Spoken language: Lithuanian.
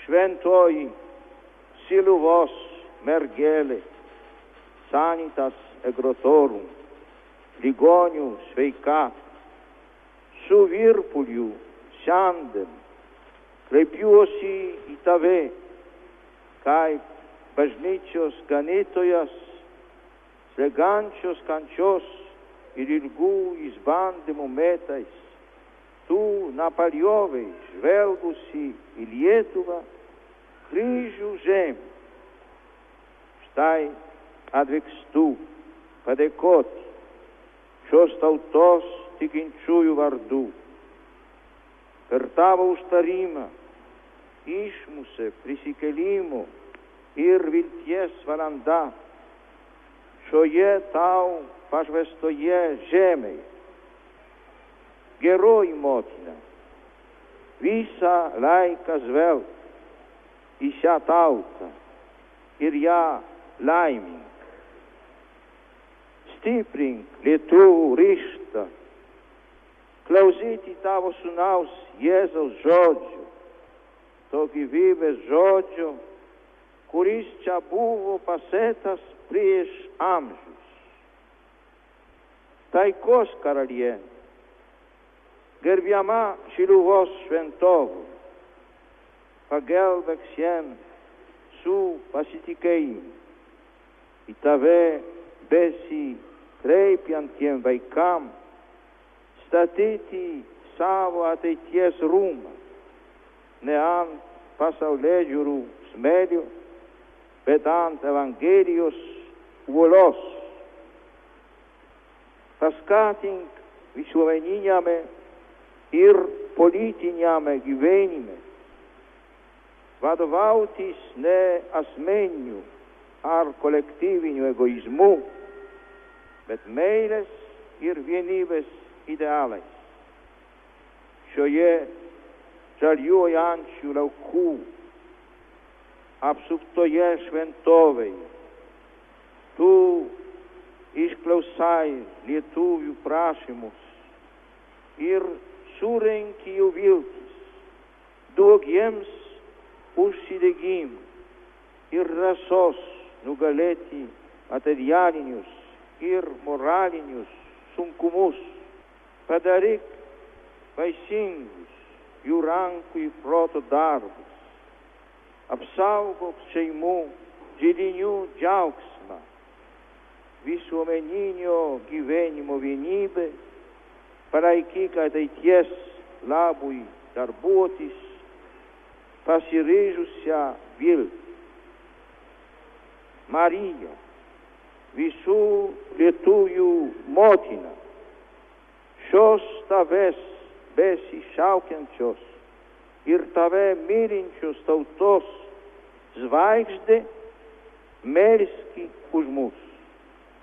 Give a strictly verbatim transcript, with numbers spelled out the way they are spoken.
šventoji Siluvos mergelė, sanitas egrotorum, ligonių sveikatą, su virpuliu šiandien kreipiuosi į tave, kaip bažnyčios ganytojas, slegančios kančios ir ilgų išbandymų metais, tu nepaliovei žvelgusi į Lietuvą, kryžių žemę. Štai atvykstu padėkoti šios tautos tikinčiųjų vardu. Per tavo užtarimą išmusė prisikėlimo ir vilties valanda šioje tau pašvęstoje žemėje. Geroji motina, visą laiką žvelk į šią tautą ir ją laimink. Stiprink lietuvių ryžtą klausyti tavo sūnaus Jėzaus žodžių, to gyvybės žodžio, kuris čia buvo pasėtas prieš amžius. Taikos karalienė, gerbiama Šiluvos šventovė, pagelbėk šiandien su pasitikėjimu į tave besikreipiantiem vaikam statyti savo ateities rūmą, ne ant pasaulėžiūrų smėlio, bet ant Evangelijos uolos. Paskatink visuomeniniame ir politiniame gyvenime vadovautis ne asmeniniu ar kolektyviniu egoizmu, bet meilės ir vienybės idealais. Šioje žaliuojančių laukų apsuptoje šventovėje tu išklausai lietuvių prašymus ir surenki jų viltis, duok jiems užsidegimą ir drąsos nugalėti materialinius ir moralinius sunkumus. Padaryk vaisingus jų rankų ir proto darbus. Apsaugok šeimų židinių džiaugsmą, visuomeninio gyvenimo vienybę, palaikyk ateities labui darbuotis, pasiryžusią viltį. Marija, visų lietuvių motina, šios tavęs besišaukiančios ir tave mylinčios tautos žvaigždė, melski už mus.